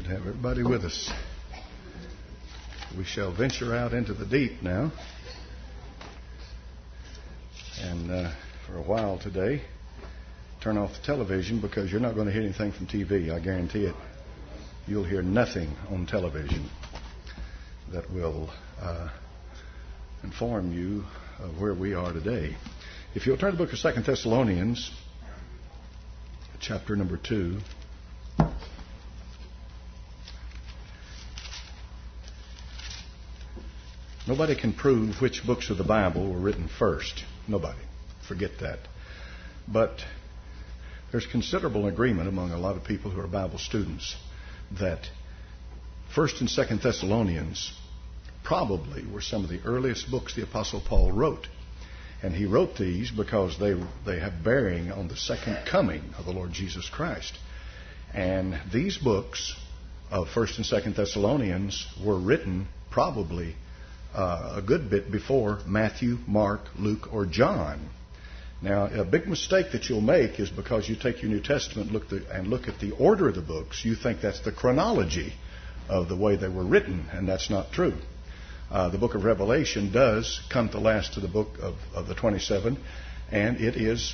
to have everybody with us. We shall venture out into the deep now. And for a while today, turn off the television because you're not going to hear anything from TV. I guarantee it. You'll hear nothing on television that will inform you of where we are today. If you'll turn to the book of 2 Thessalonians, chapter number 2. Nobody can prove which books of the Bible were written first. Nobody. Forget that. But there's considerable agreement among a lot of people who are Bible students that 1st and 2nd Thessalonians probably were some of the earliest books the Apostle Paul wrote. And he wrote these because they have bearing on the second coming of the Lord Jesus Christ. And these books of 1st and 2nd Thessalonians were written probably a good bit before Matthew, Mark, Luke, or John. Now, a big mistake that you'll make is because you take your New Testament and look at the order of the books, you think that's the chronology of the way they were written, and that's not true. The book of Revelation does come to last to the book of the 27, and it is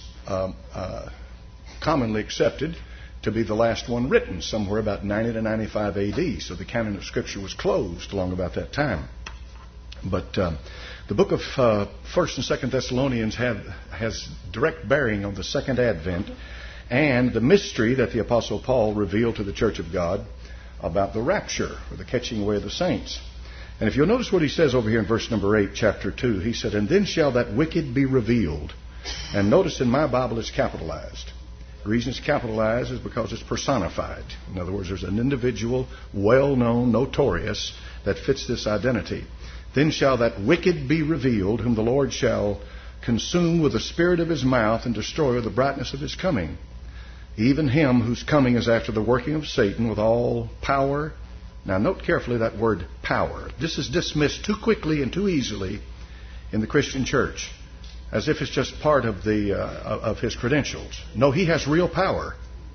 commonly accepted to be the last one written, somewhere about 90 to 95 A.D., so the canon of Scripture was closed along about that time. But the book of 1st and 2nd Thessalonians has direct bearing on the second advent and the mystery that the Apostle Paul revealed to the church of God about the rapture, or the catching away of the saints. And if you'll notice what he says over here in verse number 8, chapter 2, he said, "And then shall that wicked be revealed." And notice in my Bible it's capitalized. The reason it's capitalized is because it's personified. In other words, there's an individual, well-known, notorious, that fits this identity. "Then shall that wicked be revealed, whom the Lord shall consume with the spirit of his mouth and destroy with the brightness of his coming. Even him whose coming is after the working of Satan with all power." Now note carefully that word power. This is dismissed too quickly and too easily in the Christian church, as if it's just part of of his credentials. No, he has real power.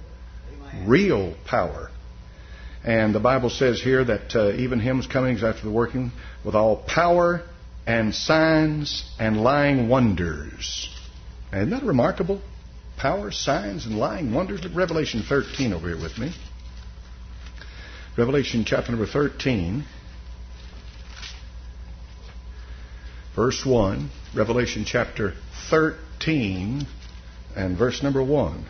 Real power. And the Bible says here that even him whose coming is after the working with all power and signs and lying wonders. Isn't that remarkable? Power, signs, and lying wonders. Look at Revelation 13 over here with me. Revelation chapter number 13, verse 1. Revelation chapter 13 and verse number 1.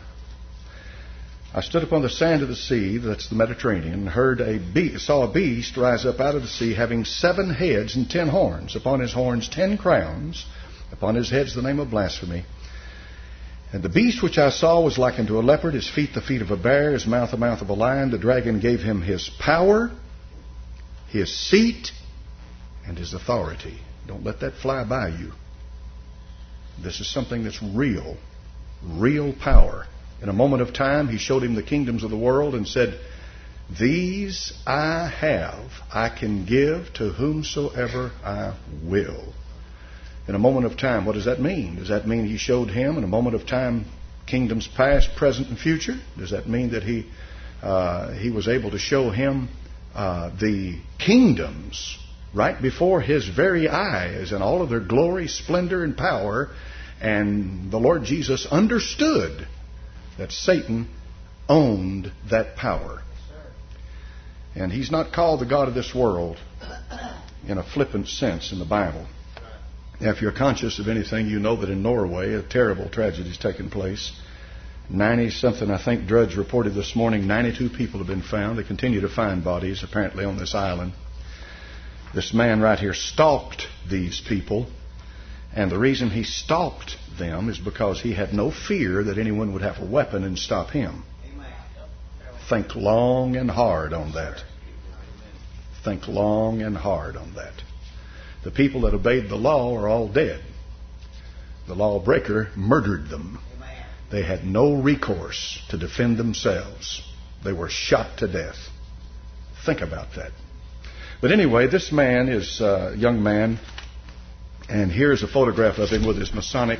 "I stood upon the sand of the sea," that's the Mediterranean, "and saw a beast rise up out of the sea, having 7 heads and 10 horns. Upon his horns 10 crowns, upon his heads the name of blasphemy. And the beast which I saw was like unto a leopard, his feet the feet of a bear, his mouth the mouth of a lion. The dragon gave him his power, his seat, and his authority." Don't let that fly by you. This is something that's real power. In a moment of time, he showed him the kingdoms of the world and said, "These I have, I can give to whomsoever I will." In a moment of time, what does that mean? Does that mean he showed him in a moment of time kingdoms past, present, and future? Does that mean that he was able to show him the kingdoms right before his very eyes in all of their glory, splendor, and power? And the Lord Jesus understood that Satan owned that power. And he's not called the God of this world in a flippant sense in the Bible. Now, if you're conscious of anything, you know that in Norway a terrible tragedy has taken place. 90-something, I think Drudge reported this morning, 92 people have been found. They continue to find bodies apparently on this island. This man right here stalked these people. And the reason he stalked them is because he had no fear that anyone would have a weapon and stop him. Think long and hard on that. Think long and hard on that. The people that obeyed the law are all dead. The lawbreaker murdered them. They had no recourse to defend themselves. They were shot to death. Think about that. But anyway, this man is a young man. And here's a photograph of him with his Masonic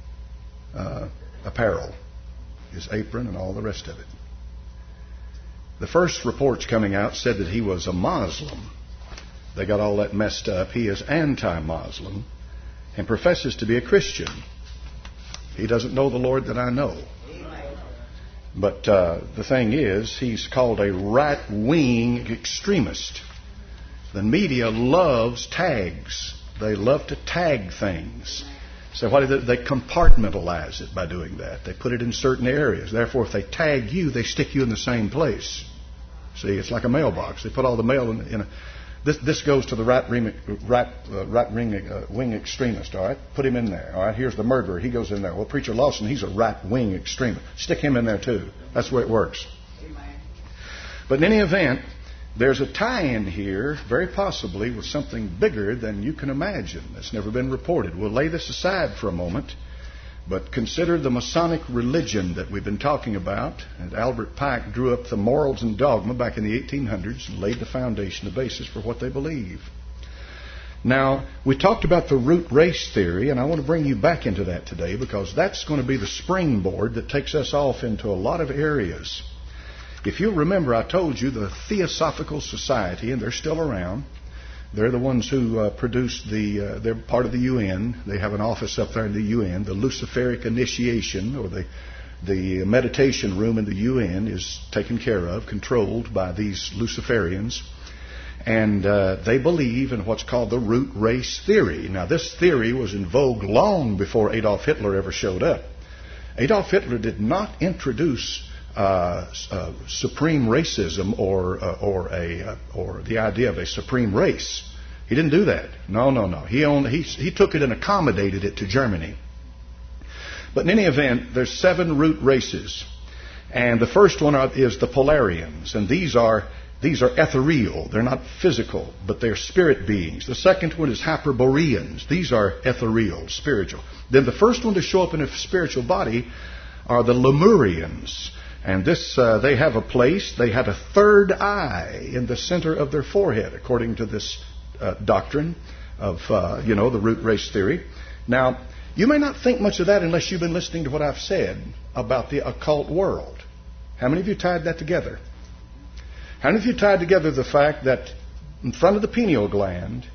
apparel, his apron and all the rest of it. The first reports coming out said that he was a Muslim. They got all that messed up. He is anti-Muslim and professes to be a Christian. He doesn't know the Lord that I know. But the thing is, he's called a right-wing extremist. The media loves tags. They love to tag things. So what do they compartmentalize it by doing that. They put it in certain areas. Therefore, if they tag you, they stick you in the same place. See, it's like a mailbox. They put all the mail in a... This goes to the right-wing extremist, all right? Put him in there, all right? Here's the murderer. He goes in there. Well, Preacher Lawson, he's a right-wing extremist. Stick him in there, too. That's the way it works. Amen. But in any event, there's a tie-in here, very possibly, with something bigger than you can imagine. That's never been reported. We'll lay this aside for a moment, but consider the Masonic religion that we've been talking about. And Albert Pike drew up the Morals and Dogma back in the 1800s and laid the foundation, the basis for what they believe. Now, we talked about the root race theory, and I want to bring you back into that today because that's going to be the springboard that takes us off into a lot of areas. If you'll remember, I told you the Theosophical Society, and they're still around. They're the ones who produce they're part of the UN. They have an office up there in the UN. The Luciferic initiation, or the meditation room in the UN, is taken care of, controlled by these Luciferians. And they believe in what's called the root race theory. Now, this theory was in vogue long before Adolf Hitler ever showed up. Adolf Hitler did not introduce supreme racism or the idea of a supreme race. He didn't do that. No. He took it and accommodated it to Germany. But in any event, there's 7 root races, and the first one is the Polarians, and these are ethereal. They're not physical, but they're spirit beings. The second one is Hyperboreans. These are ethereal, spiritual. Then the first one to show up in a spiritual body are the Lemurians. And this, they have a place. They have a third eye in the center of their forehead, according to this doctrine of, the root race theory. Now, you may not think much of that unless you've been listening to what I've said about the occult world. How many of you tied that together? How many of you tied together the fact that in front of the pineal gland,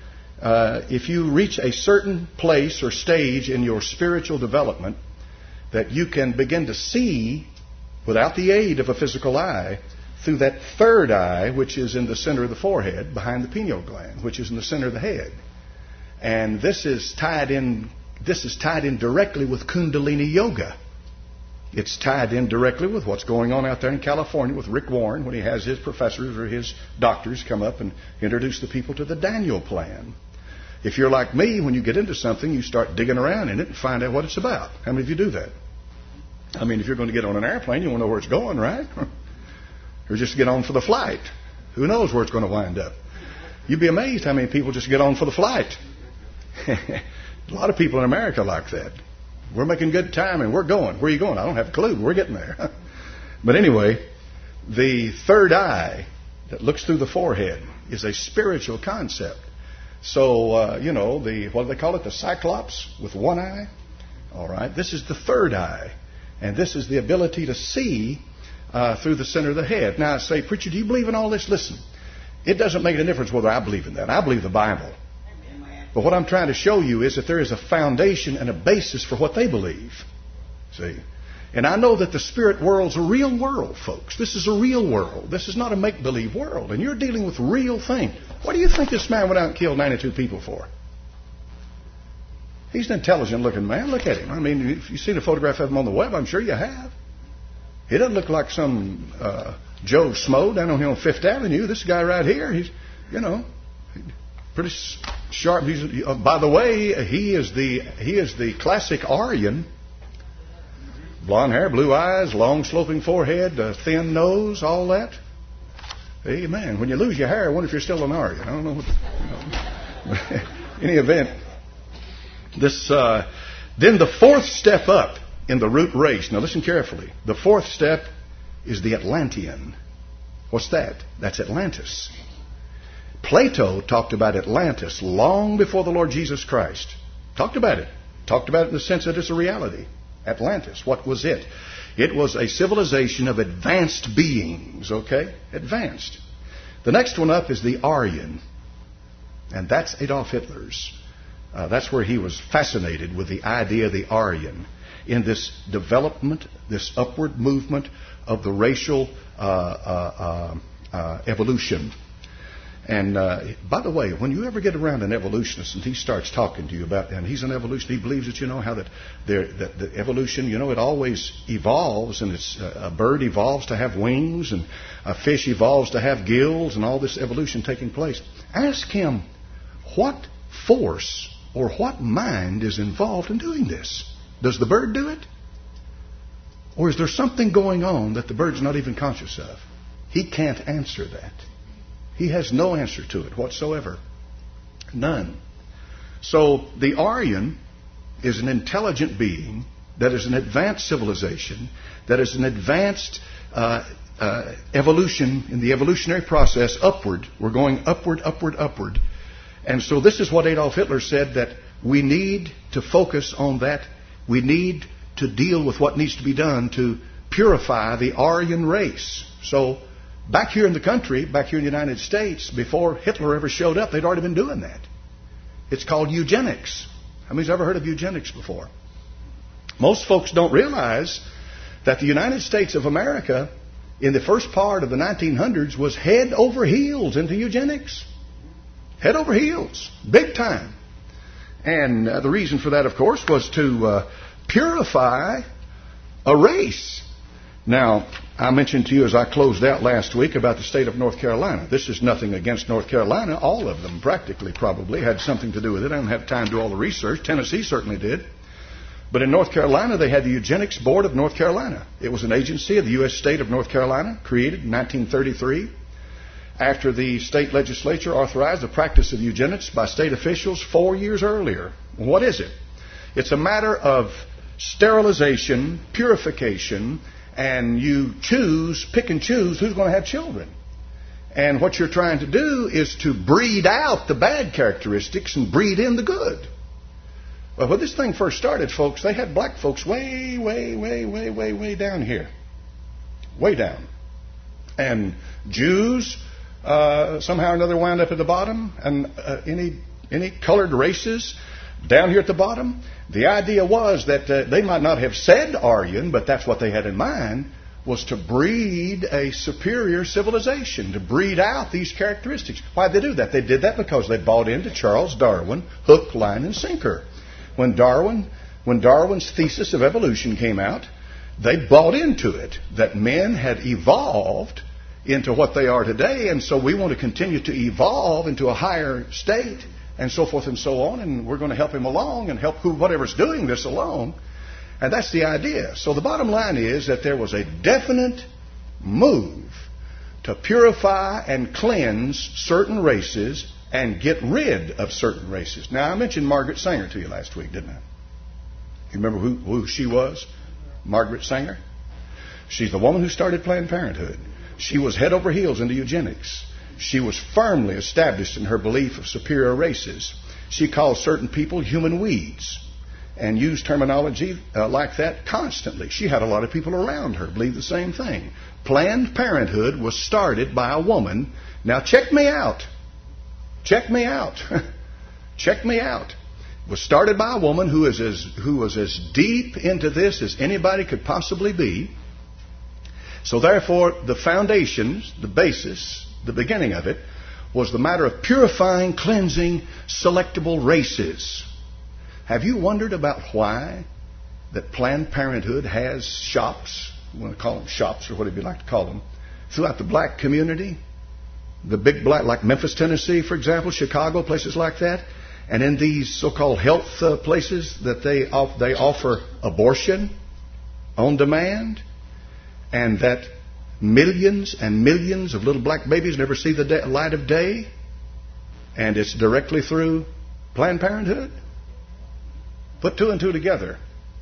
if you reach a certain place or stage in your spiritual development, that you can begin to see without the aid of a physical eye through that third eye, which is in the center of the forehead, behind the pineal gland, which is in the center of the head. And this is tied in directly with Kundalini Yoga. It's tied in directly with what's going on out there in California with Rick Warren when he has his professors or his doctors come up and introduce the people to the Daniel Plan. If you're like me, when you get into something, you start digging around in it and find out what it's about. How many of you do that? I mean, if you're going to get on an airplane, you want to know where it's going, right? Or just get on for the flight. Who knows where it's going to wind up? You'd be amazed how many people just get on for the flight. A lot of people in America like that. We're making good time and we're going. Where are you going? I don't have a clue. We're getting there. But anyway, the third eye that looks through the forehead is a spiritual concept. So, what do they call it? The Cyclops with one eye? All right. This is the third eye. And this is the ability to see through the center of the head. Now, I say, preacher, do you believe in all this? Listen, it doesn't make a difference whether I believe in that. I believe the Bible. But what I'm trying to show you is that there is a foundation and a basis for what they believe. See? And I know that the spirit world's a real world, folks. This is a real world. This is not a make-believe world. And you're dealing with real things. What do you think this man went out and killed 92 people for? He's an intelligent-looking man. Look at him. I mean, if you've seen a photograph of him on the web, I'm sure you have. He doesn't look like some Joe Smo down on here on Fifth Avenue. This guy right here, he's, pretty sharp. He's, by the way, he is the classic Aryan. Blonde hair, blue eyes, long sloping forehead, thin nose, all that. Amen. When you lose your hair, I wonder if you're still an Aryan. I don't know. In any event, then the fourth step up in the root race. Now listen carefully. The fourth step is the Atlantean. What's that? That's Atlantis. Plato talked about Atlantis long before the Lord Jesus Christ. Talked about it. Talked about it in the sense that it's a reality. Atlantis. What was it? It was a civilization of advanced beings, okay? Advanced. The next one up is the Aryan. And that's Adolf Hitler's. That's where he was fascinated with the idea of the Aryan in this development, this upward movement of the racial evolution. And by the way, when you ever get around an evolutionist and he starts talking to you about, and he's an evolutionist, he believes that how that the evolution, it always evolves, and a bird evolves to have wings, and a fish evolves to have gills, and all this evolution taking place. Ask him what force or what mind is involved in doing this. Does the bird do it? Or is there something going on that the bird's not even conscious of? He can't answer that. He has no answer to it whatsoever. None. So the Aryan is an intelligent being that is an advanced civilization, that is an advanced evolution in the evolutionary process upward. We're going upward, upward, upward. And so this is what Adolf Hitler said, that we need to focus on that. We need to deal with what needs to be done to purify the Aryan race. So back here in the country, back here in the United States, before Hitler ever showed up, they'd already been doing that. It's called eugenics. How many's ever heard of eugenics before? Most folks don't realize that the United States of America in the first part of the 1900s was head over heels into eugenics. Head over heels. Big time. And the reason for that, of course, was to purify a race. Now, I mentioned to you as I closed out last week about the state of North Carolina. This is nothing against North Carolina. All of them practically probably had something to do with it. I don't have time to do all the research. Tennessee certainly did. But in North Carolina, they had the Eugenics Board of North Carolina. It was an agency of the U.S. state of North Carolina, created in 1933. After the state legislature authorized the practice of eugenics by state officials 4 years earlier. What is it? It's a matter of sterilization, purification, and you pick and choose who's going to have children. And what you're trying to do is to breed out the bad characteristics and breed in the good. Well, when this thing first started, folks, they had black folks way, way, way, way, way, way down here. Way down. And Jews somehow or another wound up at the bottom, and any colored races down here at the bottom. The idea was that they might not have said Aryan, but that's what they had in mind, was to breed a superior civilization, to breed out these characteristics. Why did they do that? They did that because they bought into Charles Darwin, hook, line, and sinker. When Darwin's thesis of evolution came out, they bought into it, that men had evolved into what they are today, and so we want to continue to evolve into a higher state, and so forth and so on, and we're going to help him along and help whatever's doing this along. And that's the idea. So the bottom line is that there was a definite move to purify and cleanse certain races and get rid of certain races. Now, I mentioned Margaret Sanger to you last week, didn't I? You remember who she was? Margaret Sanger? She's the woman who started Planned Parenthood. She was head over heels into eugenics. She was firmly established in her belief of superior races. She called certain people human weeds and used terminology like that constantly. She had a lot of people around her believe the same thing. Planned Parenthood was started by a woman. Now check me out. Check me out. Check me out. It was started by a woman who was as deep into this as anybody could possibly be. So therefore, the foundations, the basis, the beginning of it, was the matter of purifying, cleansing selectable races. Have you wondered about why that Planned Parenthood has shops, you want to call them shops or whatever you like to call them, throughout the black community? The big black, like Memphis, Tennessee, for example, Chicago, places like that. And in these so-called health places that they offer abortion on demand, and that millions and millions of little black babies never see the light of day, and it's directly through Planned Parenthood? Put two and two together.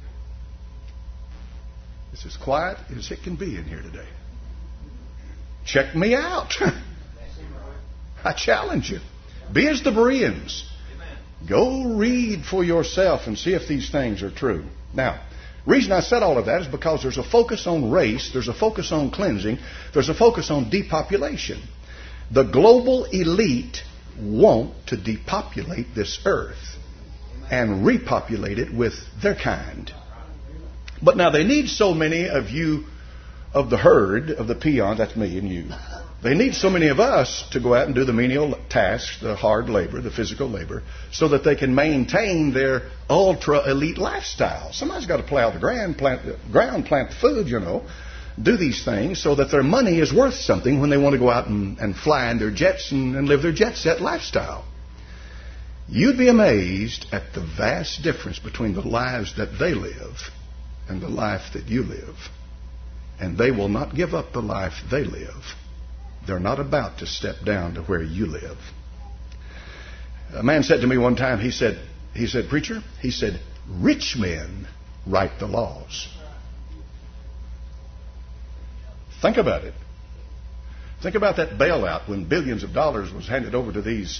It's as quiet as it can be in here today. Check me out. I challenge you. Be as the Bereans. Go read for yourself and see if these things are true. Now, Reason I said all of that is because there's a focus on race, there's a focus on cleansing, there's a focus on depopulation. The global elite want to depopulate this earth and repopulate it with their kind. But now they need so many of you, of the herd, of the peons, that's me and you. They need so many of us to go out and do the menial tasks, the hard labor, the physical labor, so that they can maintain their ultra-elite lifestyle. Somebody's got to plow the ground, plant the food, do these things so that their money is worth something when they want to go out and fly in their jets and live their jet set lifestyle. You'd be amazed at the vast difference between the lives that they live and the life that you live. And they will not give up the life they live. They're not about to step down to where you live. A man said to me one time, he said, preacher, he said, rich men write the laws. Think about it. Think about that bailout when billions of dollars was handed over to these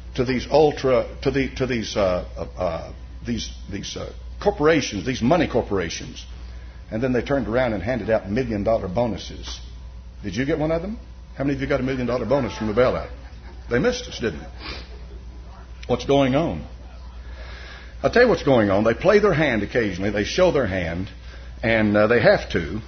corporations, these money corporations, and then they turned around and handed out $1 million bonuses. Did you get one of them? How many of you got $1 million bonus from the bailout? They missed us, didn't they? What's going on? I'll tell you what's going on. They play their hand occasionally. They show their hand, and they have to.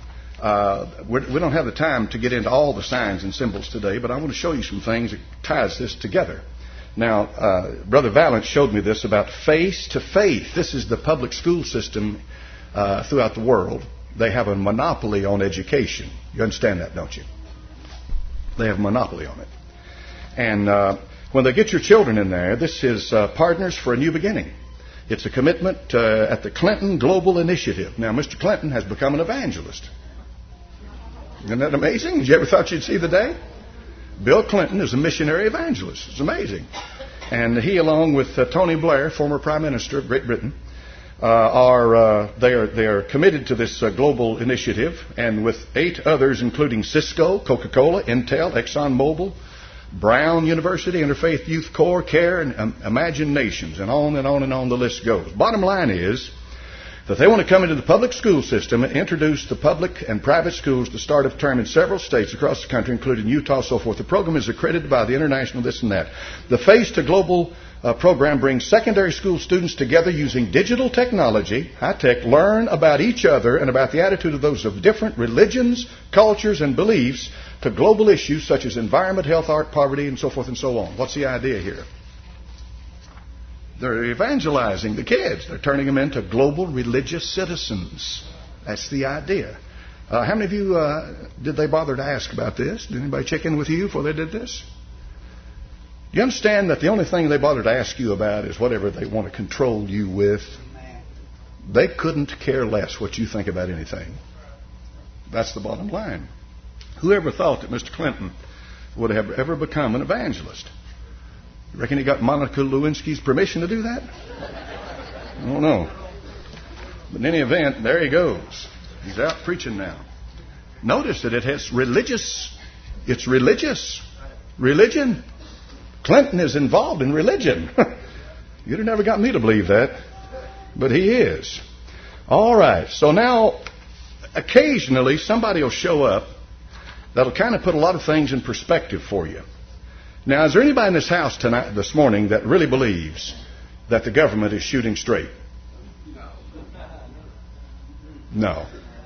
We don't have the time to get into all the signs and symbols today, but I want to show you some things that ties this together. Now, Brother Valance showed me this about face to faith. This is the public school system throughout the world. They have a monopoly on education. You understand that, don't you? They have a monopoly on it. And when they get your children in there, this is Partners for a New Beginning. It's a commitment at the Clinton Global Initiative. Now, Mr. Clinton has become an evangelist. Isn't that amazing? Did you ever thought you'd see the day? Bill Clinton is a missionary evangelist. It's amazing. And he, along with Tony Blair, former Prime Minister of Great Britain, they are committed to this global initiative, and with 8 others, including Cisco, Coca-Cola, Intel, ExxonMobil, Brown University, Interfaith Youth Corps, CARE, and Imagine Nations, and on and on and on the list goes. Bottom line is that they want to come into the public school system and introduce the public and private schools to start of term in several states across the country, including Utah, so forth. The program is accredited by the international this and that. The Face to Global program brings secondary school students together using digital technology, high-tech, learn about each other and about the attitude of those of different religions, cultures, and beliefs to global issues such as environment, health, art, poverty, and so forth and so on. What's the idea here? They're evangelizing the kids. They're turning them into global religious citizens. That's the idea. How many of you did they bother to ask about this? Did anybody check in with you before they did this? You understand that the only thing they bother to ask you about is whatever they want to control you with? They couldn't care less what you think about anything. That's the bottom line. Whoever thought that Mr. Clinton would have ever become an evangelist? You reckon he got Monica Lewinsky's permission to do that? I don't know. But in any event, there he goes. He's out preaching now. Notice that it's religious. Religion. Clinton is involved in religion. You'd have never got me to believe that. But he is. All right. So now, occasionally, somebody will show up that'll kind of put a lot of things in perspective for you. Now, is there anybody in this house this morning that really believes that the government is shooting straight? No.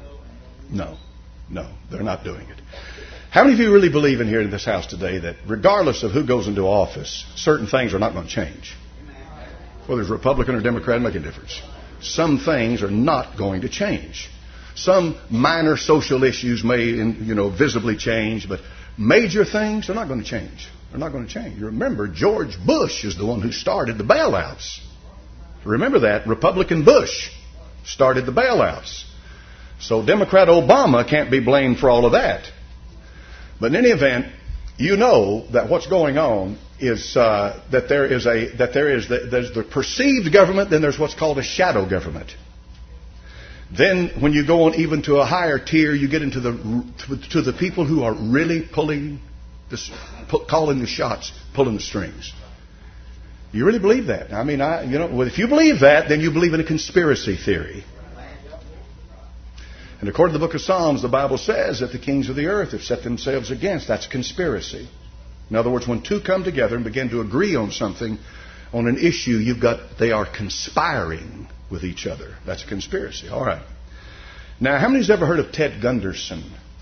They're not doing it. How many of you really believe in here in this house today that regardless of who goes into office, certain things are not going to change? Whether it's Republican or Democrat, make a difference. Some things are not going to change. Some minor social issues may, visibly change, but major things are not going to change. They're not going to change. You remember, George Bush is the one who started the bailouts. Remember that. Republican Bush started the bailouts. So Democrat Obama can't be blamed for all of that. But in any event, you know that what's going on is that there's the perceived government, then there's what's called a shadow government. Then when you go on even to a higher tier, you get into the people who are really calling the shots, pulling the strings. You really believe that? I mean, if you believe that, then you believe in a conspiracy theory. And according to the book of Psalms, the Bible says that the kings of the earth have set themselves against. That's conspiracy. In other words, when two come together and begin to agree on something, on an issue, they are conspiring with each other. That's a conspiracy. All right. Now, how many's ever heard of Ted Gunderson?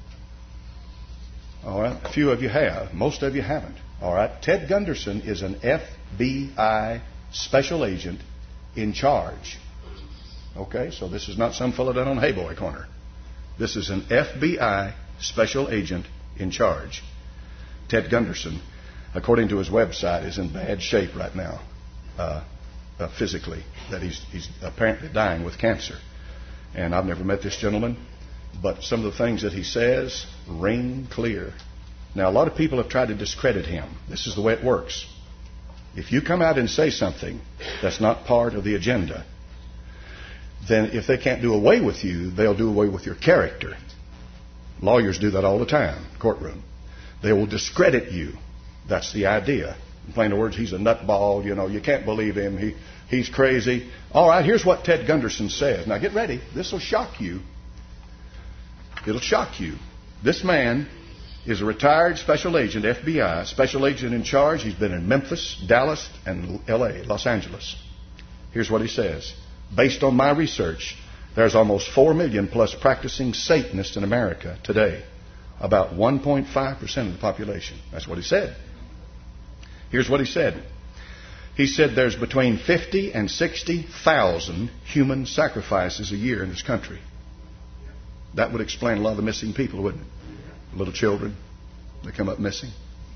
All right. A few of you have. Most of you haven't. All right. Ted Gunderson is an FBI special agent in charge. Okay. So this is not some fellow down on Hayboy Corner. This is an FBI special agent in charge. Ted Gunderson, according to his website, is in bad shape right now, physically. That he's apparently dying with cancer. And I've never met this gentleman, but some of the things that he says ring clear. Now, a lot of people have tried to discredit him. This is the way it works. If you come out and say something that's not part of the agenda, then if they can't do away with you, they'll do away with your character. Lawyers do that all the time, courtroom. They will discredit you. That's the idea. In plain words, he's a nutball. You can't believe him. He's crazy. All right, here's what Ted Gunderson says. Now, get ready. This will shock you. It'll shock you. This man is a retired special agent, FBI, special agent in charge. He's been in Memphis, Dallas, and L.A., Los Angeles. Here's what he says. Based on my research, there's almost 4 million plus practicing Satanists in America today. About 1.5% of the population. That's what he said. Here's what he said. He said there's between 50 and 60,000 human sacrifices a year in this country. That would explain a lot of the missing people, wouldn't it? Little children, they come up missing.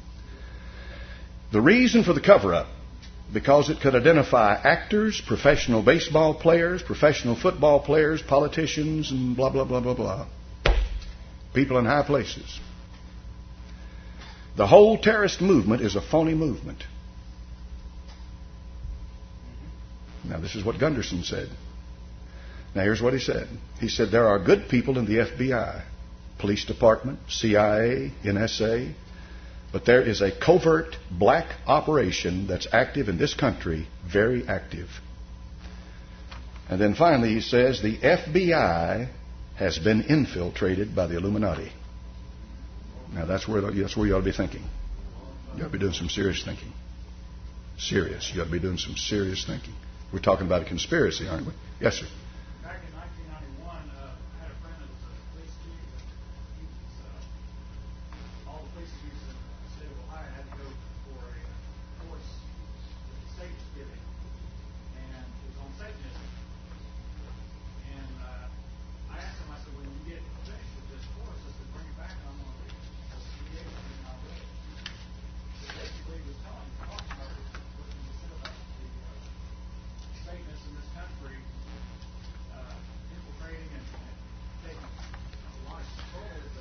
The reason for the cover-up, because it could identify actors, professional baseball players, professional football players, politicians, and blah, blah, blah, blah, blah. People in high places. The whole terrorist movement is a phony movement. Now, this is what Gunderson said. Now, here's what he said. He said there are good people in the FBI, police department, CIA, NSA, but there is a covert black operation that's active in this country, very active. And then finally he says the FBI has been infiltrated by the Illuminati. Now that's where you ought to be thinking. You ought to be doing some serious thinking. Serious. You ought to be doing some serious thinking. We're talking about a conspiracy, aren't we? Yes, sir. Back in 1991, I had a friend that was a police chief. All the police chiefs in the state of Ohio had to go for a course with the state was giving, and it was on Satanism. And I asked him, I said, when you get finished with this course, I said, bring it back and I'm going to read it. So he gave it to me and I read it. So basically he was talking about what he said about the Satanists in this country infiltrating and taking a lot of control, but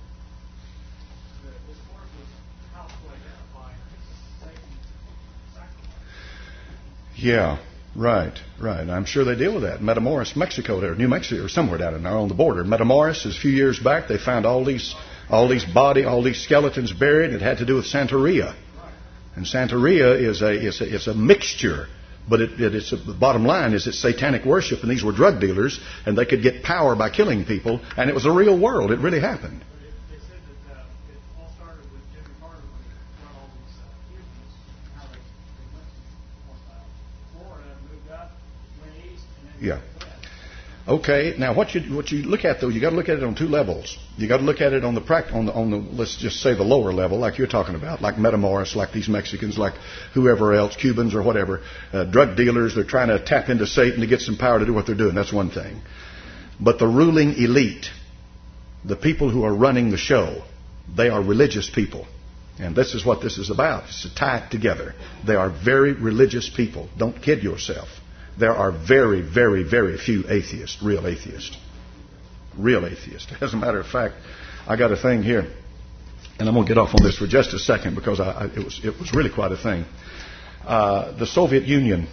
this course was how to identify Satan sacrifice. Yeah, right. I'm sure they deal with that. Matamoros, Mexico, there, New Mexico, or somewhere down in there on the border. Matamoros, is a few years back, they found all these skeletons buried. It had to do with Santeria, and Santeria is a mixture. But the bottom line is it's satanic worship, and these were drug dealers, and they could get power by killing people, and it was a real world. It really happened. They said that it all started with Jimmy Carter when he brought all these Cubans, how they went to Florida, moved up, went east, and then went west. Okay. Now, what you look at though, you got to look at it on two levels. You got to look at it on the let's just say the lower level, like you're talking about, like Matamoros, like these Mexicans, like whoever else, Cubans or whatever, drug dealers. They're trying to tap into Satan to get some power to do what they're doing. That's one thing. But the ruling elite, the people who are running the show, they are religious people, and this is what this is about. It's to tie it together. They are very religious people. Don't kid yourself. There are very, very, very few atheists, real atheists. Real atheists. As a matter of fact, I got a thing here, and I'm going to get off on this for just a second because it was really quite a thing. The Soviet Union,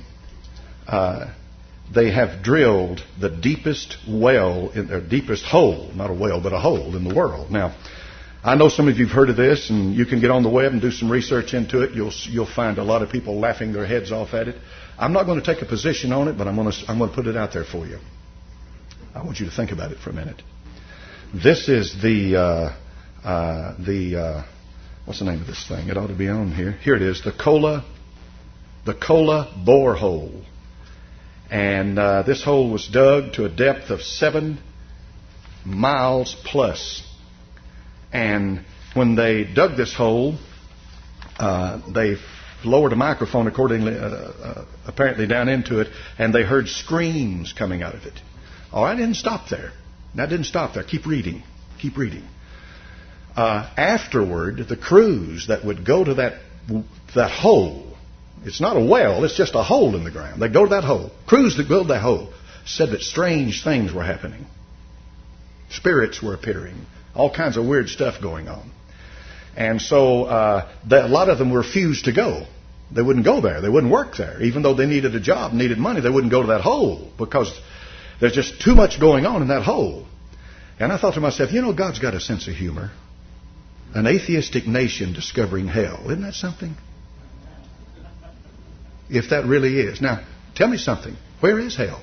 they have drilled the deepest well, deepest hole, not a well, but a hole in the world. Now, I know some of you have heard of this, and you can get on the web and do some research into it. You'll find a lot of people laughing their heads off at it. I'm not going to take a position on it, but I'm going to put it out there for you. I want you to think about it for a minute. This is the what's the name of this thing? It ought to be on here. Here it is, the Kola borehole. And this hole was dug to a depth of 7 miles plus. And when they dug this hole, they lowered a microphone apparently down into it, and they heard screams coming out of it. All right, didn't stop there. That didn't stop there. Keep reading. Afterward, the crews that would go to that hole, it's not a well, it's just a hole in the ground. They go to that hole. Crews that build that hole said that strange things were happening. Spirits were appearing. All kinds of weird stuff going on. And so a lot of them refused to go. They wouldn't go there. They wouldn't work there. Even though they needed a job, needed money, they wouldn't go to that hole because there's just too much going on in that hole. And I thought to myself, God's got a sense of humor. An atheistic nation discovering hell. Isn't that something? If that really is. Now, tell me something. Where is hell?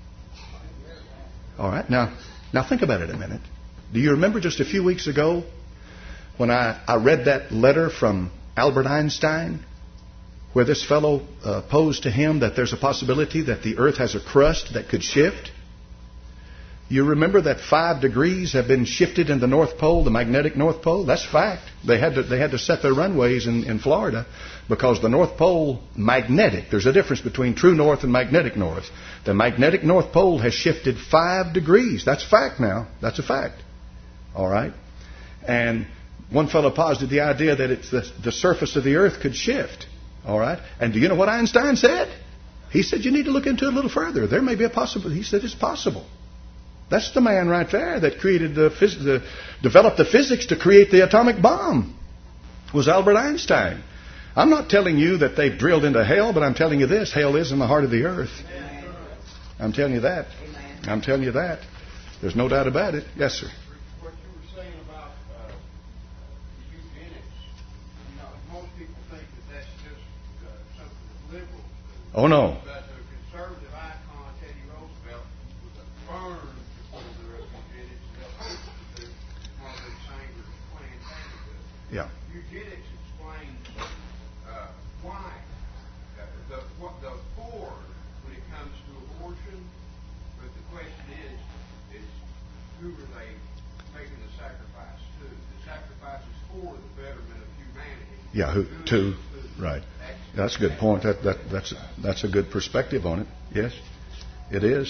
All right. Now think about it a minute. Do you remember just a few weeks ago when I read that letter from Albert Einstein where this fellow posed to him that there's a possibility that the earth has a crust that could shift? You remember that 5 degrees have been shifted in the North Pole, the magnetic North Pole? That's fact. They had to set their runways in Florida because the North Pole, magnetic, there's a difference between true north and magnetic north. The magnetic North Pole has shifted 5 degrees. That's fact now. That's a fact. All right? And one fellow posited the idea that it's the surface of the earth could shift. All right? And do you know what Einstein said? He said, you need to look into it a little further. There may be a possibility. He said, it's possible. That's the man right there that developed the physics to create the atomic bomb. Was Albert Einstein. I'm not telling you that they've drilled into hell, but I'm telling you this: hell is in the heart of the earth. I'm telling you that. I'm telling you that. There's no doubt about it. Yes, sir. What you were saying about eugenics, most people think that that's just something that liberals do. Oh no. But the conservative icon Teddy Roosevelt was a firm supporter of eugenics and helped to do Margaret Sanger's Planned Parenthood. Yeah. Eugenics explains why the poor when it comes to abortion, but the question is who are they making the sacrifice to? The sacrifice is for the betterment of humanity. Yeah, right. That's a good point. That's a good perspective on it. Yes, it is.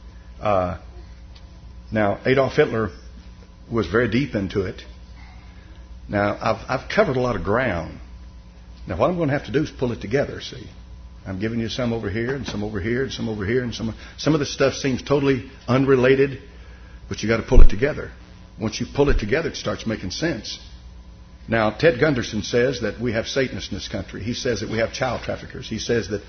Now, Adolf Hitler was very deep into it. Now, I've covered a lot of ground. Now, what I'm going to have to do is pull it together, see. I'm giving you some over here and some over here and some over here. And some of the stuff seems totally unrelated, but you got to pull it together. Once you pull it together, it starts making sense. Now, Ted Gunderson says that we have Satanists in this country. He says that we have child traffickers. He says that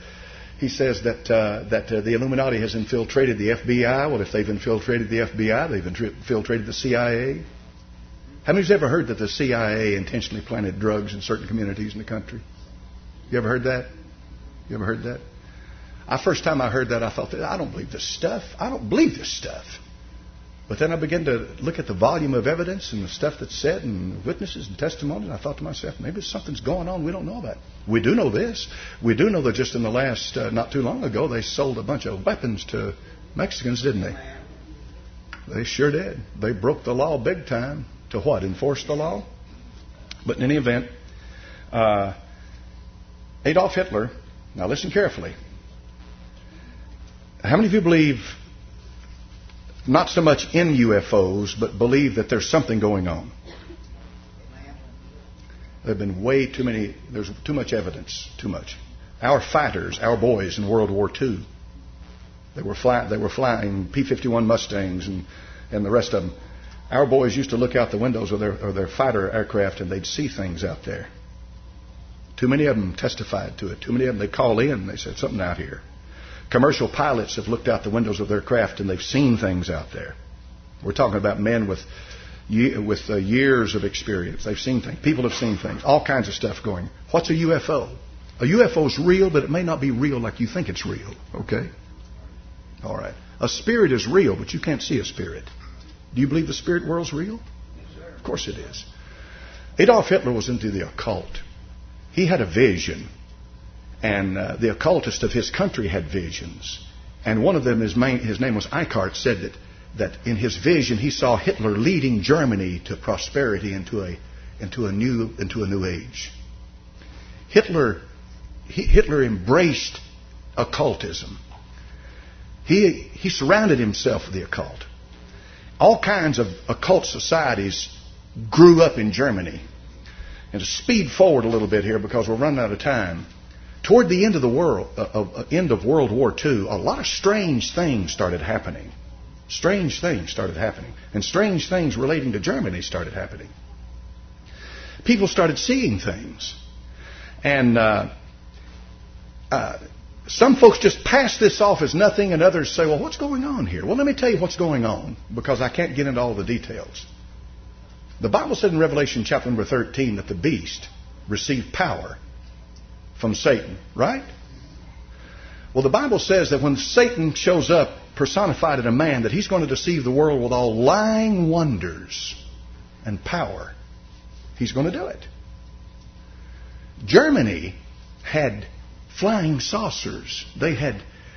the Illuminati has infiltrated the FBI. Well, if they've infiltrated the FBI, they've infiltrated the CIA. How many's ever heard that the CIA intentionally planted drugs in certain communities in the country? You ever heard that? You ever heard that? First time I heard that, I thought, I don't believe this stuff. I don't believe this stuff. But then I began to look at the volume of evidence and the stuff that's said and witnesses and testimonies. And I thought to myself, maybe something's going on we don't know about. We do know this. We do know that just in the last, not too long ago, they sold a bunch of weapons to Mexicans, didn't they? They sure did. They broke the law big time. To what? Enforce the law? But in any event, Adolf Hitler, now listen carefully. How many of you believe not so much in UFOs, but believe that there's something going on? There have been way too many, there's too much evidence, too much. Our fighters, our boys in World War II, they were flying P-51 Mustangs and the rest of them. Our boys used to look out the windows of their fighter aircraft and they'd see things out there. Too many of them testified to it. Too many of them, they called in and they said, something out here. Commercial pilots have looked out the windows of their craft and they've seen things out there. We're talking about men with years of experience. They've seen things. People have seen things. All kinds of stuff going. What's a UFO? A UFO is real, but it may not be real like you think it's real. Okay? All right. A spirit is real, but you can't see a spirit. Do you believe the spirit world's real? Of course it is. Adolf Hitler was into the occult. He had a vision. And the occultist of his country had visions. And one of them, his name was Eichhardt, said that in his vision he saw Hitler leading Germany to prosperity into a new age. Hitler embraced occultism. He surrounded himself with the occult. All kinds of occult societies grew up in Germany. And to speed forward a little bit here because we're running out of time. Toward the end of World War II, a lot of strange things started happening. Strange things started happening. And strange things relating to Germany started happening. People started seeing things. And some folks just pass this off as nothing, and others say, well, what's going on here? Well, let me tell you what's going on, because I can't get into all the details. The Bible said in Revelation chapter number 13 that the beast received power from Satan, right? Well, the Bible says that when Satan shows up personified in a man, that he's going to deceive the world with all lying wonders and power. He's going to do it. Germany had flying saucers. They had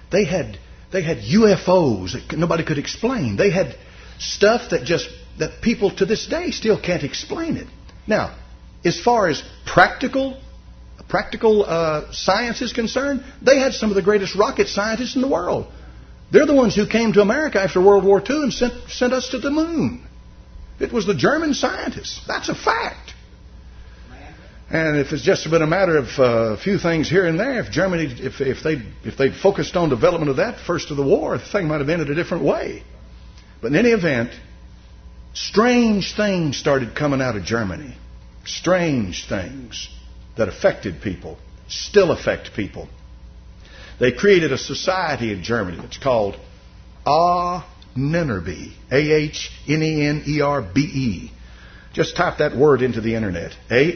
UFOs that nobody could explain. They had stuff that people to this day still can't explain it. Now, as far as practical science is concerned, they had some of the greatest rocket scientists in the world. They're the ones who came to America after World War II and sent us to the moon. It was the German scientists. That's a fact. And if it's just been a matter of a few things here and there, if Germany, if they'd focused on development of that first of the war, the thing might have ended a different way. But in any event, strange things started coming out of Germany. Strange things that affected people, still affect people. They created a society in Germany that's called Ahnenerbe. Ahnenerbe. Just type that word into the internet.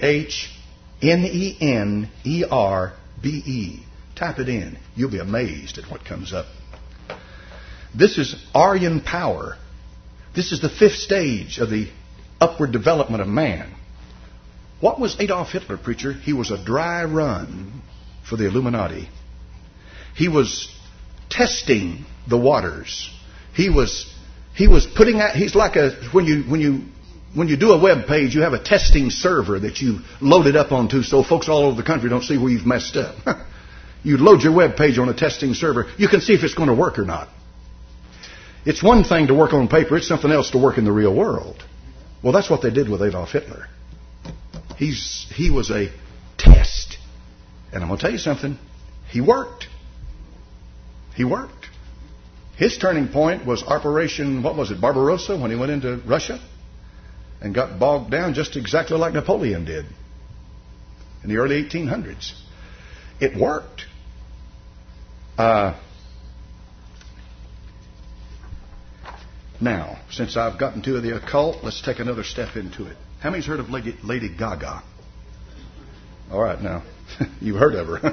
Ahnenerbe. Type it in. You'll be amazed at what comes up. This is Aryan power. This is the fifth stage of the upward development of man. What was Adolf Hitler, preacher? He was a dry run for the Illuminati. He was testing the waters. He was putting out. He's like when you do a web page, you have a testing server that you load it up onto, so folks all over the country don't see where you've messed up. You load your web page on a testing server. You can see if it's going to work or not. It's one thing to work on paper. It's something else to work in the real world. Well, that's what they did with Adolf Hitler. He was a test. And I'm going to tell you something. He worked. He worked. His turning point was Operation, Barbarossa, when he went into Russia and got bogged down just exactly like Napoleon did in the early 1800s. It worked. Now, since I've gotten to the occult, let's take another step into it. How many's heard of Lady Gaga? All right, now, you've heard of her.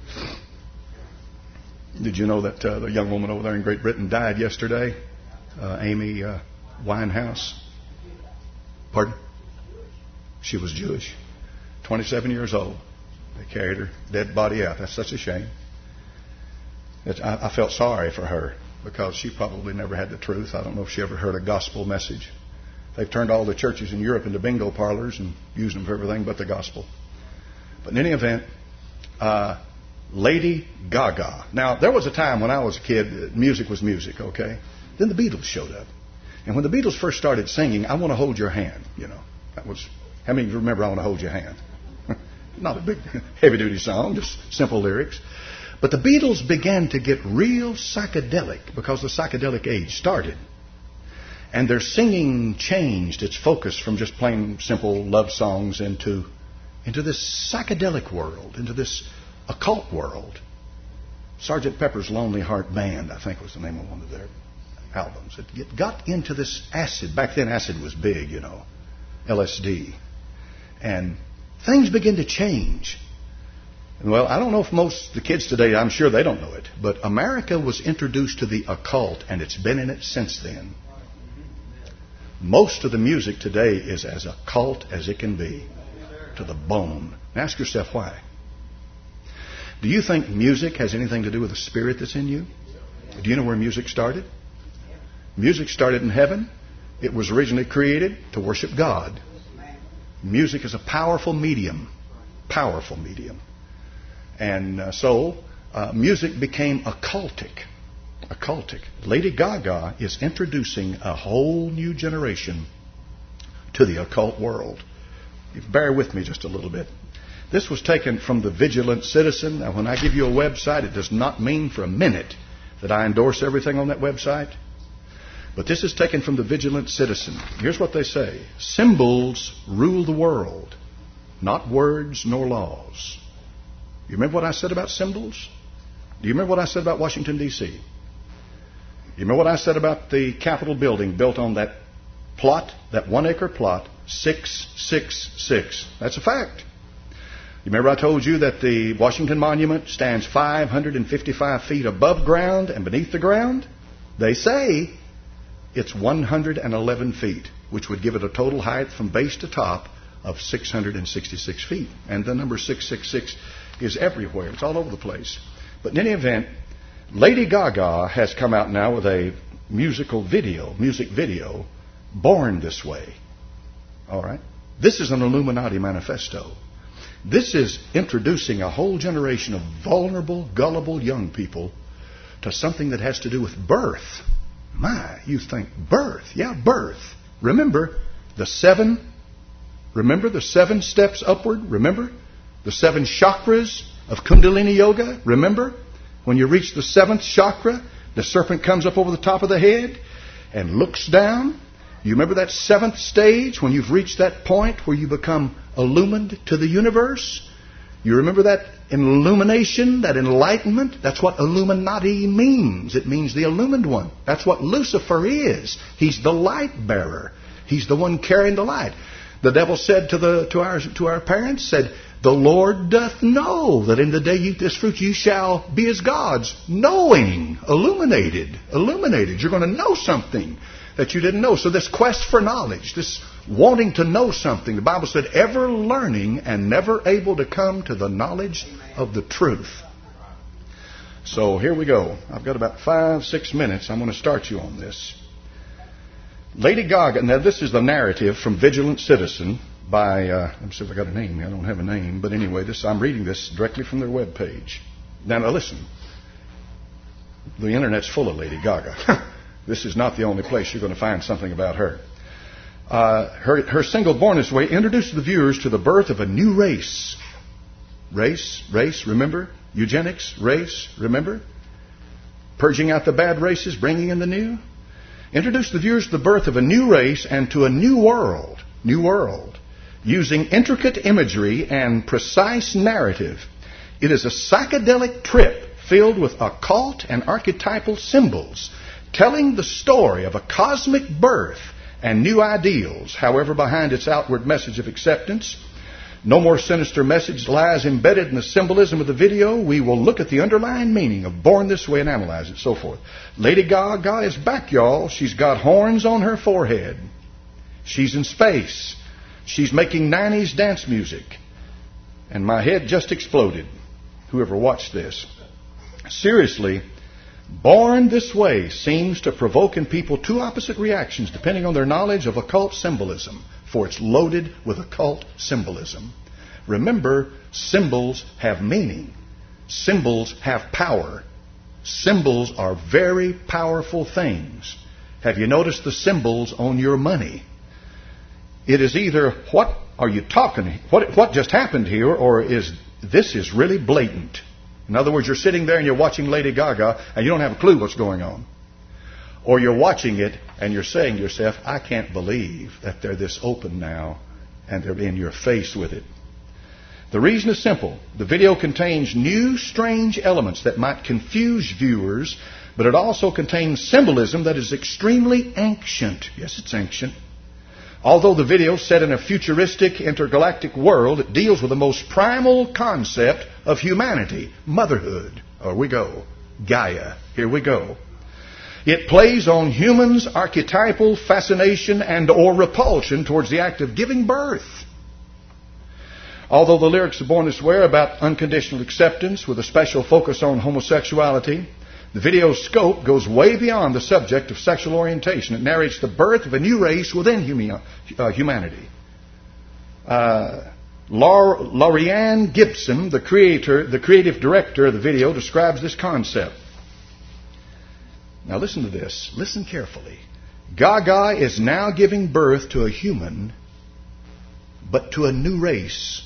Did you know that the young woman over there in Great Britain died yesterday? Amy Winehouse. Pardon? She was Jewish. 27 years old. They carried her dead body out. That's such a shame. I felt sorry for her because she probably never had the truth. I don't know if she ever heard a gospel message. They've turned all the churches in Europe into bingo parlors and used them for everything but the gospel. But in any event, Lady Gaga. Now, there was a time when I was a kid, music was music, okay? Then the Beatles showed up. And when the Beatles first started singing, I Want to Hold Your Hand, that was, how many of you remember I Want to Hold Your Hand? Not a big heavy-duty song, just simple lyrics. But the Beatles began to get real psychedelic because the psychedelic age started. And their singing changed its focus from just plain simple love songs into this psychedelic world, into this occult world. Sgt. Pepper's Lonely Heart Band, I think was the name of one of their albums. It got into this acid. Back then acid was big, LSD. And things began to change. Well, I don't know if most of the kids today, I'm sure they don't know it, but America was introduced to the occult, and it's been in it since then. Most of the music today is as occult as it can be, to the bone. And ask yourself why. Do you think music has anything to do with the spirit that's in you? Do you know where music started? Music started in heaven. It was originally created to worship God. Music is a powerful medium. Powerful medium. And so music became occultic. Occultic. Lady Gaga is introducing a whole new generation to the occult world. Bear with me just a little bit. This was taken from the Vigilant Citizen. Now, when I give you a website, it does not mean for a minute that I endorse everything on that website. But this is taken from the Vigilant Citizen. Here's what they say. Symbols rule the world, not words nor laws. You remember what I said about symbols? Do you remember what I said about Washington, D.C.? You remember what I said about the Capitol building built on that plot, that 1 acre plot, 666? That's a fact. You remember I told you that the Washington Monument stands 555 feet above ground and beneath the ground? They say it's 111 feet, which would give it a total height from base to top of 666 feet. And the number 666 is everywhere. It's all over the place. But in any event, Lady Gaga has come out now with a music video, Born This Way. All right? This is an Illuminati manifesto. This is introducing a whole generation of vulnerable, gullible young people to something that has to do with birth. My, you think birth. Yeah, birth. Remember the 7 steps upward? Remember? The 7 chakras of Kundalini Yoga? Remember? When you reach the 7th chakra, the serpent comes up over the top of the head and looks down. You remember that 7th stage when you've reached that point where you become illumined to the universe? You remember that illumination, that enlightenment? That's what Illuminati means. It means the illumined one. That's what Lucifer is. He's the light bearer. He's the one carrying the light. The devil said to our parents, said, the Lord doth know that in the day you eat this fruit you shall be as gods. Knowing, illuminated. You're going to know something that you didn't know. So this quest for knowledge, this wanting to know something, the Bible said, ever learning and never able to come to the knowledge of the truth. So here we go. I've got about 5-6 minutes. I'm going to start you on this. Lady Gaga, now this is the narrative from Vigilant Citizen by, let me see if I got a name. I don't have a name. But anyway, I'm reading this directly from their webpage. Now listen. The Internet's full of Lady Gaga. This is not the only place you're going to find something about her. Her single Born This Way introduced the viewers to the birth of a new race. Race, remember? Eugenics, race, remember? Purging out the bad races, bringing in the new. Introduced the viewers to the birth of a new race and to a new world. New world. Using intricate imagery and precise narrative. It is a psychedelic trip filled with occult and archetypal symbols, telling the story of a cosmic birth and new ideals. However, behind its outward message of acceptance, no more sinister message lies embedded in the symbolism of the video. We will look at the underlying meaning of Born This Way and analyze it, so forth. Lady Gaga is back, y'all. She's got horns on her forehead. She's in space. She's making 90s dance music. And my head just exploded. Whoever watched this. Seriously, Born This Way seems to provoke in people 2 opposite reactions depending on their knowledge of occult symbolism, for it's loaded with occult symbolism. Remember, symbols have meaning. Symbols have power. Symbols are very powerful things. Have you noticed the symbols on your money? It is either what are you talking, what just happened here, or this is really blatant. In other words, you're sitting there and you're watching Lady Gaga and you don't have a clue what's going on. Or you're watching it and you're saying to yourself, I can't believe that they're this open now and they're in your face with it. The reason is simple. The video contains new, strange elements that might confuse viewers, but it also contains symbolism that is extremely ancient. Yes, it's ancient. Although the video is set in a futuristic, intergalactic world, it deals with the most primal concept of humanity, motherhood. Here we go. Gaia. Here we go. It plays on humans' archetypal fascination and or repulsion towards the act of giving birth. Although the lyrics of Born This Way are about unconditional acceptance with a special focus on homosexuality, the video's scope goes way beyond the subject of sexual orientation. It narrates the birth of a new race within humanity. Laurianne Gibson, the creative director of the video, describes this concept. Now listen to this. Listen carefully. Gaga is now giving birth to a human, but to a new race.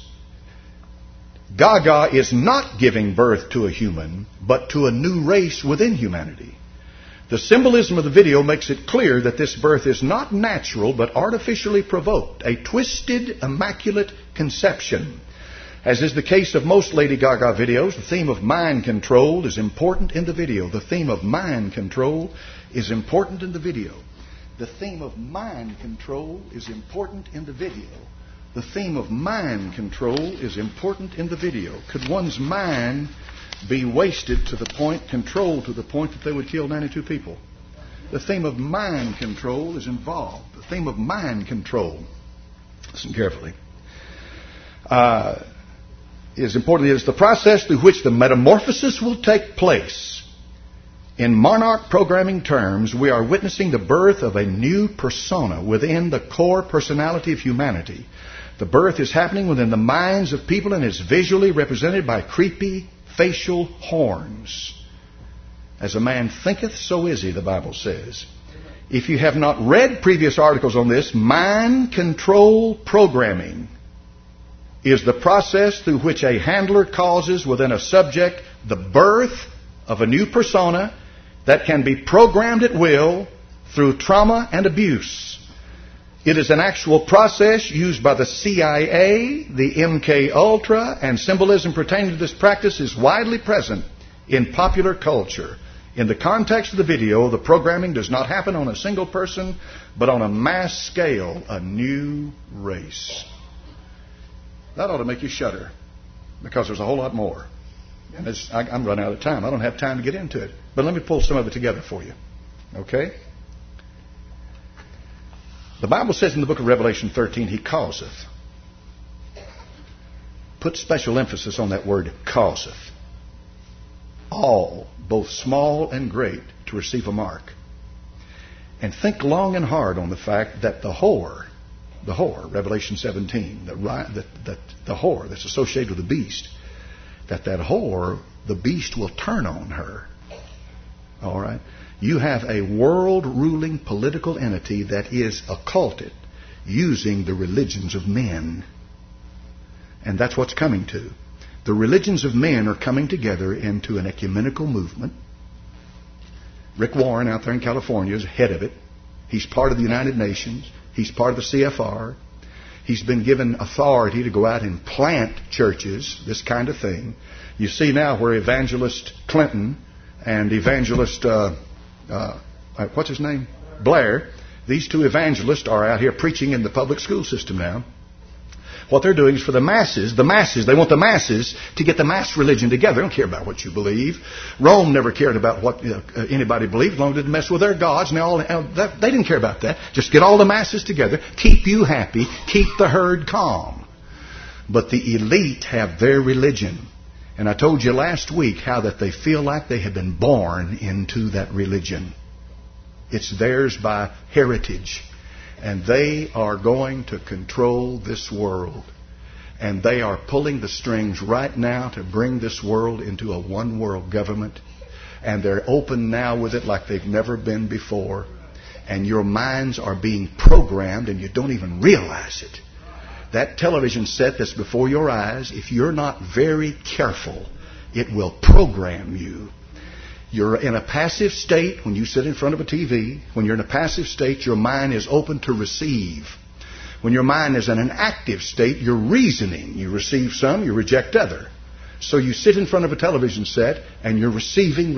Gaga is not giving birth to a human, but to a new race within humanity. The symbolism of the video makes it clear that this birth is not natural, but artificially provoked, a twisted, immaculate conception. As is the case of most Lady Gaga videos, the theme of mind control is important in the video. The theme of mind control is important in the video. The theme of mind control is important in the video. The theme of mind control is important in the video. Could one's mind be wasted to the point, controlled to the point that they would kill 92 people? The theme of mind control is involved. The theme of mind control, listen carefully, is important. It is the process through which the metamorphosis will take place. In monarch programming terms, we are witnessing the birth of a new persona within the core personality of humanity. The birth is happening within the minds of people and is visually represented by creepy facial horns. As a man thinketh, so is he, the Bible says. If you have not read previous articles on this, mind control programming is the process through which a handler causes within a subject the birth of a new persona that can be programmed at will through trauma and abuse. It is an actual process used by the CIA, the MK Ultra, and symbolism pertaining to this practice is widely present in popular culture. In the context of the video, the programming does not happen on a single person, but on a mass scale, a new race. That ought to make you shudder, because there's a whole lot more. And I'm running out of time. I don't have time to get into it. But let me pull some of it together for you. Okay? The Bible says in the book of Revelation 13, He causeth. Put special emphasis on that word, causeth. All, both small and great, to receive a mark. And think long and hard on the fact that the whore, Revelation 17, the whore that's associated with the beast, that whore, the beast will turn on her. All right? You have a world-ruling political entity that is occulted, using the religions of men. And that's what's coming to. The religions of men are coming together into an ecumenical movement. Rick Warren out there in California is head of it. He's part of the United Nations. He's part of the CFR. He's been given authority to go out and plant churches, this kind of thing. You see now where Evangelist Clinton and Evangelist, what's his name? Blair. These two evangelists are out here preaching in the public school system now. What they're doing is for the masses, they want the masses to get the mass religion together. They don't care about what you believe. Rome never cared about what anybody believed, as long as it didn't mess with their gods. They didn't care about that. Just get all the masses together, keep you happy, keep the herd calm. But the elite have their religion. And I told you last week how that they feel like they have been born into that religion. It's theirs by heritage. And they are going to control this world. And they are pulling the strings right now to bring this world into a one-world government. And they're open now with it like they've never been before. And your minds are being programmed and you don't even realize it. That television set that's before your eyes, if you're not very careful, it will program you. You're in a passive state when you sit in front of a TV. When you're in a passive state, your mind is open to receive. When your mind is in an active state, you're reasoning. You receive some, you reject other. So you sit in front of a television set and you're receiving.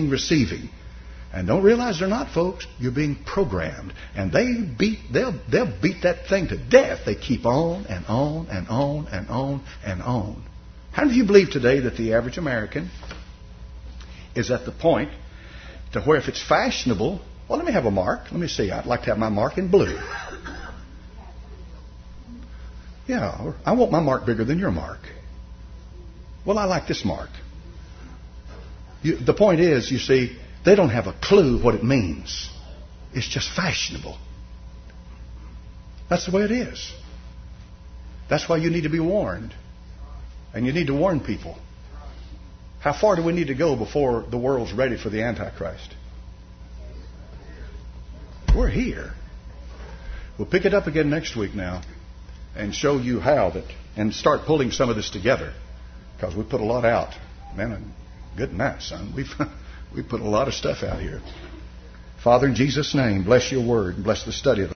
And don't realize they're not, folks. You're being programmed. And they'll beat that thing to death. They keep on and on and on and on and on. How many of you believe today that the average American is at the point to where if it's fashionable, well, let me have a mark. Let me see. I'd like to have my mark in blue. Yeah, I want my mark bigger than your mark. Well, I like this mark. The point is, you see, they don't have a clue what it means. It's just fashionable. That's the way it is. That's why you need to be warned. And you need to warn people. How far do we need to go before the world's ready for the Antichrist? We're here. We'll pick it up again next week now and show you how that, and start pulling some of this together, because we put a lot out. Man, good night, son. We put a lot of stuff out here. Father, in Jesus' name, bless your word and bless the study of it.